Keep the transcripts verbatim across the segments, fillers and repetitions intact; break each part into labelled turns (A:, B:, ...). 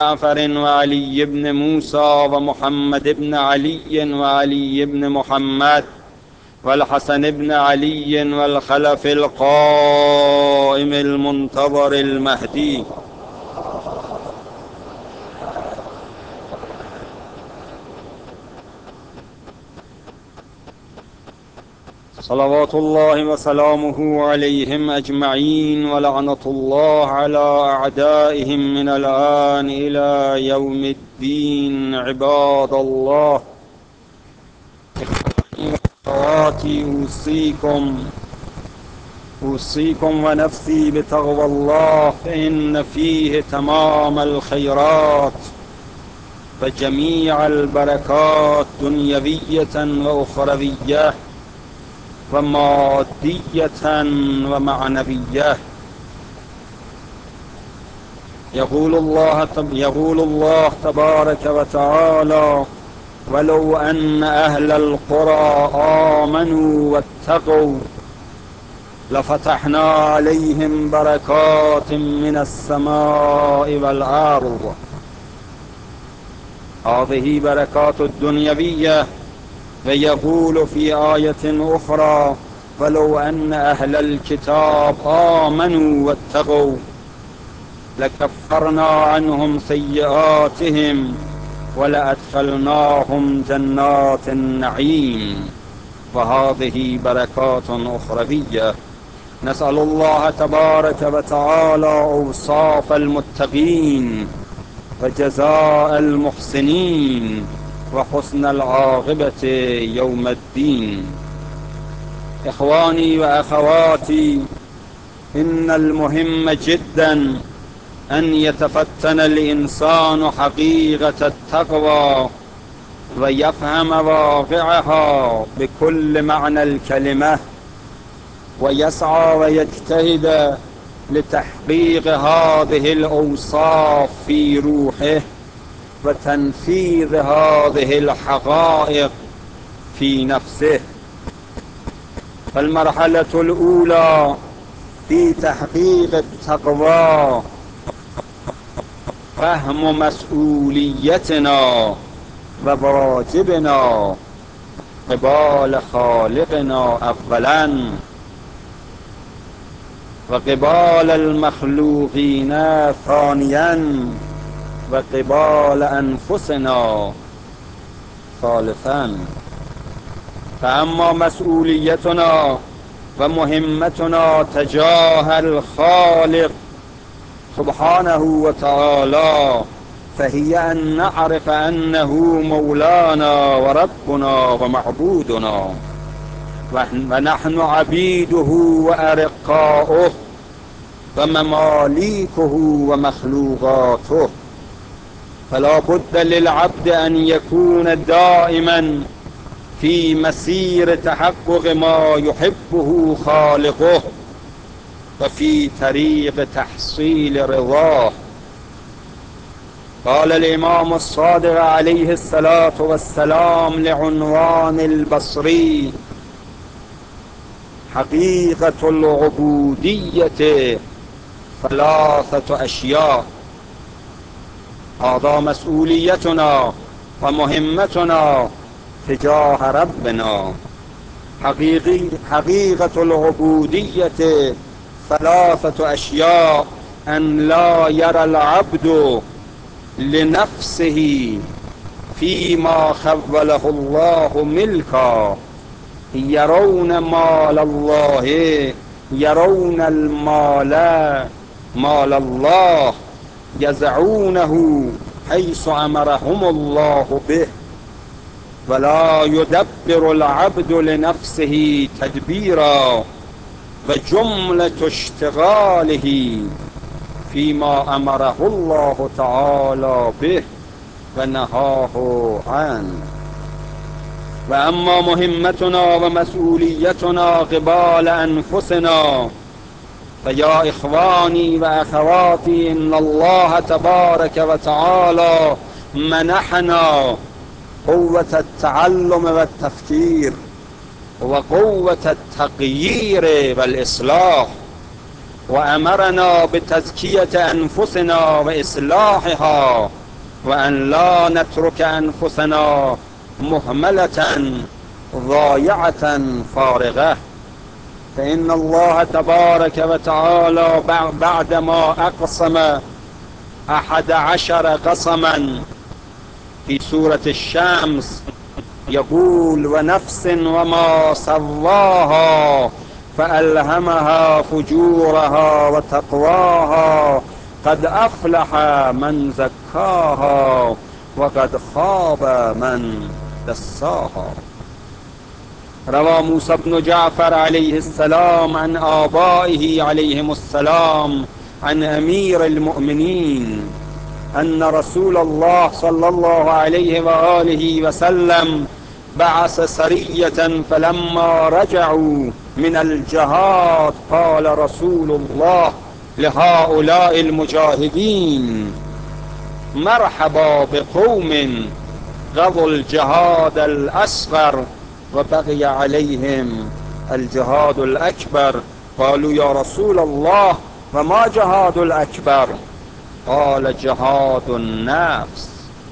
A: جعفر وعلي بن موسى ومحمد بن علي وعلي بن محمد والحسن بن علي والخلف القائم المنتظر المهدي صلوات الله وسلامه عليهم أجمعين، ولعنة الله على أعدائهم من الآن إلى يوم الدين. عباد الله، أخواتي، أوصيكم أوصيكم ونفسي بتقوى الله، فإن فيه تمام الخيرات وجميع البركات دنيوية وأخروية ومادية ومعنوية. يقول الله يقول الله تبارك وتعالى: ولو أن أهل القرى آمنوا واتقوا لفتحنا عليهم بركات من السماء والأرض. هذه بركات الدنيوية. ويقول في آية أخرى: ولو أن أهل الكتاب آمنوا واتقوا لكفرنا عنهم سيئاتهم ولأدخلناهم جنات النعيم. وهذه بركات أخروية. نسأل الله تبارك وتعالى أوصاف المتقين وجزاء المحسنين وحسن العاقبة يوم الدين. إخواني وأخواتي، إن المهم جدا أن يتفتن الإنسان حقيقة التقوى ويفهم واقعها بكل معنى الكلمة، ويسعى ويجتهد لتحقيق هذه الأوصاف في روحه وتنفيذ هذه الحقائق في نفسه. فالمرحلة الأولى في تحقيق التقوى فهم مسؤوليتنا وواجبنا قبال خالقنا أولا، وقبال المخلوقين ثانيا، وقبال أنفسنا ثالثا. فأما مسؤوليتنا ومهمتنا تجاه الخالق سبحانه وتعالى فهي أن نعرف أنه مولانا وربنا ومعبودنا، ونحن عبيده وأرقاؤه ومماليكه ومخلوقاته. فلا بد للعبد أن يكون دائما في مسير تحقق ما يحبه خالقه وفي طريق تحصيل رضاه. قال الإمام الصادق عليه الصلاة والسلام لعنوان البصري: حقيقة العبودية ثلاثة أشياء. هذا مسؤوليتنا ومهمتنا تجاه ربنا. حقيقي حقيقة العبودية ثلاثة أشياء: أن لا يرى العبد لنفسه فيما خوله الله ملكا. يرون مال الله يرون المال مال الله يزعونه حيث أمرهم الله به، ولا يدبر العبد لنفسه تدبيرا، وجملة اشتغاله فيما أمره الله تعالى به ونهاه عنه. وأما مهمتنا ومسؤوليتنا قبال أنفسنا فيا إخواني وأخواتي، إن الله تبارك وتعالى منحنا قوة التعلم والتفكير وقوة التغيير والإصلاح، وأمرنا بتزكية أنفسنا وإصلاحها، وأن لا نترك أنفسنا مهملة ضايعة فارغة. فإن الله تبارك وتعالى بعدما أقسم أحد عشر قسما في سورة الشمس يقول: ونفس وما سواها فألهمها فجورها وتقواها، قد أفلح من زكاها وقد خاب من دساها. روى موسى بن جعفر عليه السلام عن آبائه عليهم السلام عن أمير المؤمنين أن رسول الله صلى الله عليه وآله وسلم بعث سرية، فلما رجعوا من الجهاد قال رسول الله لهؤلاء المجاهدين: مرحبا بقوم غضوا الجهاد الأصغر وبغي عليهم الجهاد الأكبر. قالوا: يا رسول الله وما جهاد الأكبر؟ قال: جهاد النفس.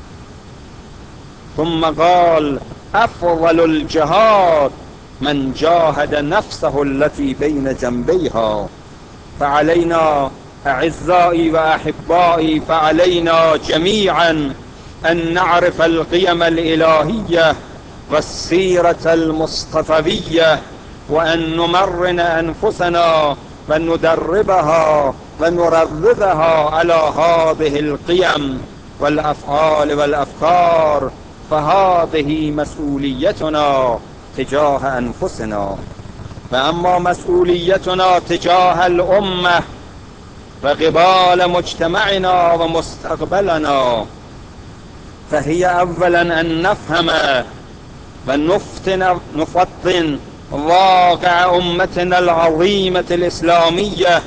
A: ثم قال: أفضل الجهاد من جاهد نفسه التي بين جنبيها. فعلينا أعزائي وأحبائي، فعلينا جميعا أن نعرف القيم الإلهية والسيرة المصطفوية، وأن نمرن أنفسنا وندربها ونرددها على هذه القيم والأفعال والأفكار. فهذه مسؤوليتنا تجاه أنفسنا. فأما مسؤوليتنا تجاه الأمة وقبال مجتمعنا ومستقبلنا، فهي أولا أن نفهم ونفتن نفطن واقع أمتنا العظيمة الإسلامية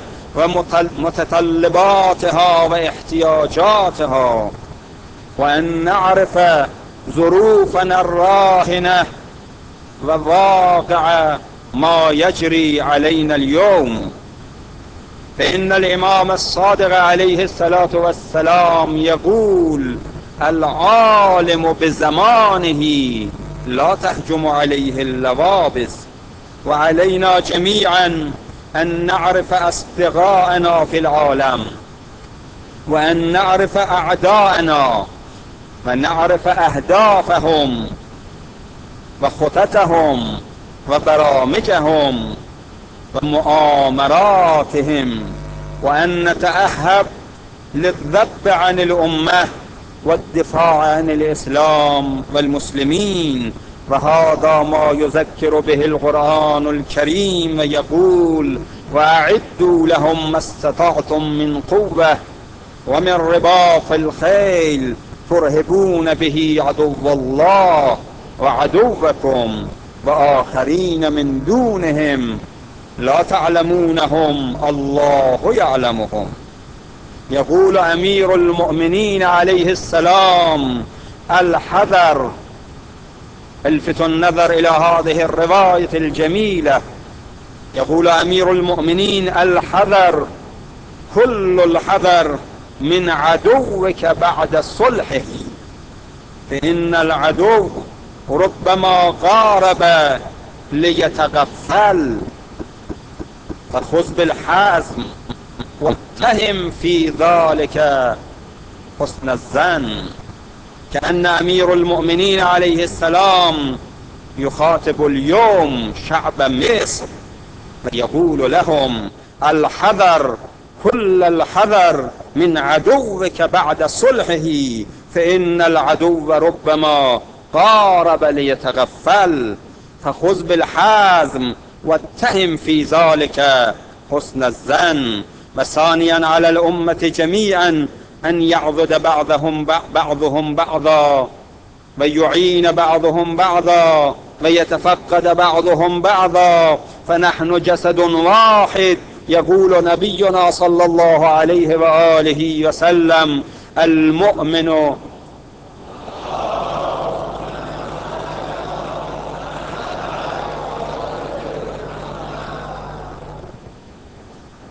A: ومتطلباتها واحتياجاتها، وأن نعرف ظروفنا الراهنة وواقع ما يجري علينا اليوم. فإن الإمام الصادق عليه الصلاة والسلام يقول: العالم بزمانه لا تهجم عليه اللوابس. وعلينا جميعا أن نعرف أصدقاءنا في العالم، وأن نعرف أعداءنا، ونعرف أهدافهم وخططهم وبرامجهم ومؤامراتهم، وأن نتأهب للذب عن الأمة والدفاع عن الإسلام والمسلمين. وهذا ما يذكر به القرآن الكريم، يقول: وأعدوا لهم ما استطعتم من قوة ومن رباط الخيل ترهبون به عدو الله وعدوكم وآخرين من دونهم لا تعلمونهم الله يعلمهم. يقول أمير المؤمنين عليه السلام: الحذر. الفتوا النظر إلى هذه الرواية الجميلة. يقول أمير المؤمنين: الحذر، كل الحذر من عدوك بعد صلحه، فإن العدو ربما قارب ليتغفل، فخذ بالحزم واتهم في ذلك حسن الظن. كأن أمير المؤمنين عليه السلام يخاطب اليوم شعب مصر ويقول لهم: الحذر، كل الحذر من عدوك بعد صلحه، فإن العدو ربما قارب ليتغفل، فخذ بالحزم واتهم في ذلك حسن الظن. وثانيا على الأمة جميعا أن يعضد بعضهم بعضهم بعضا ويعين بعضهم بعضا ويتفقد بعضهم بعضا، فنحن جسد واحد. يقول نبينا صلى الله عليه وآله وسلم: المؤمن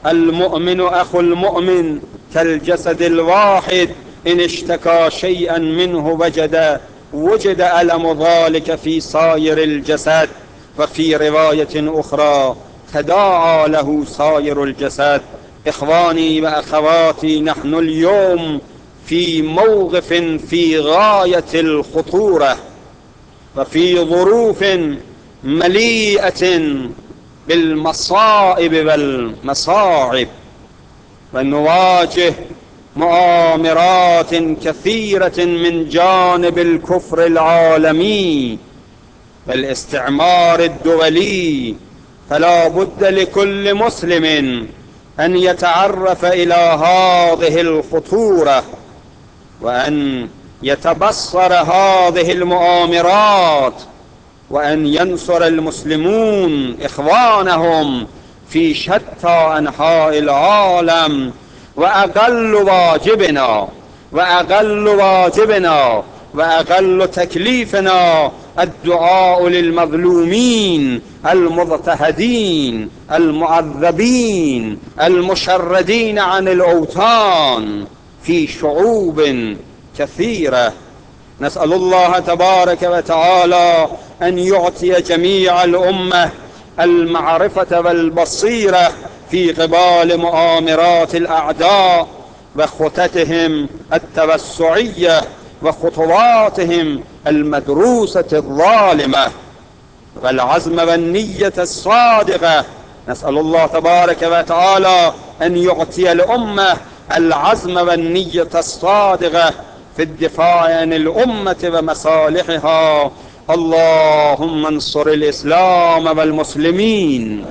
A: المؤمن أخو المؤمن كالجسد الواحد، إن اشتكى شيئا منه وجد وجد ألم ذلك في سائر الجسد. وفي رواية أخرى: تداعى له سائر الجسد. إخواني وأخواتي، نحن اليوم في موقف في غاية الخطورة، وفي ظروف مليئة بالمصائب والمصاعب، ونواجه مؤامرات كثيرة من جانب الكفر العالمي والاستعمار الدولي. فلا بد لكل مسلم أن يتعرف إلى هذه الخطورة، وأن يتبصر هذه المؤامرات، وأن ينصر المسلمون إخوانهم في شتى أنحاء العالم. وأقل واجبنا وأقل واجبنا وأقل تكليفنا الدعاء للمظلومين المضطهدين المعذبين المشردين عن الأوطان في شعوب كثيرة. نسأل الله تبارك وتعالى أن يعطي جميع الأمة المعرفة والبصيرة في قبال مؤامرات الأعداء وخططهم التوسعية وخطواتهم المدروسة الظالمة، والعزم والنية الصادقة. نسأل الله تبارك وتعالى أن يعطي الأمة العزم والنية الصادقة في الدفاع عن الأمة ومصالحها. اللهم انصر الإسلام والمسلمين،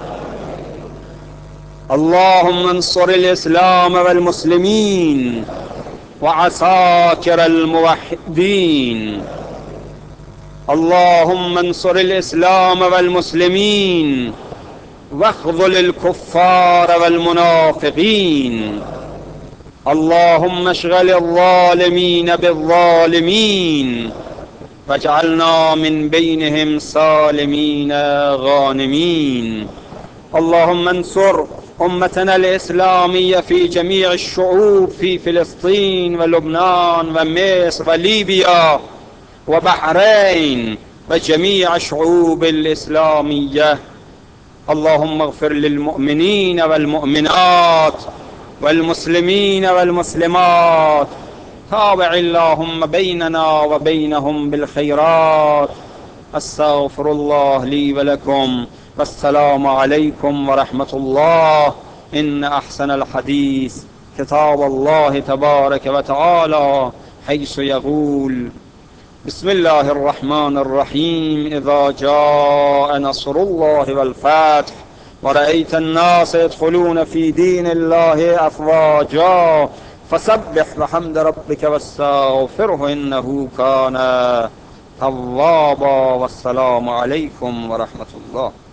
A: اللهم انصر الإسلام والمسلمين وعساكر الموحدين. اللهم انصر الإسلام والمسلمين واخذل الكفار والمنافقين. اللهم اشغل الظالمين بالظالمين واجعلنا من بينهم سالمين غانمين. اللهم انصر أمتنا الإسلامية في جميع الشعوب، في فلسطين ولبنان ومصر وليبيا وبحرين وجميع الشعوب الإسلامية. اللهم اغفر للمؤمنين والمؤمنات والمسلمين والمسلمات. تابع اللهم بيننا وبينهم بالخيرات. استغفر الله لي ولكم، والسلام عليكم ورحمة الله. إن أحسن الحديث كتاب الله تبارك وتعالى، حيث يقول: بسم الله الرحمن الرحيم. إذا جاء نصر الله والفتح ورأيت الناس يدخلون في دين الله أفواجا فسبح بحمد ربك واستغفره إنه كان توابا. والسلام عليكم ورحمة الله.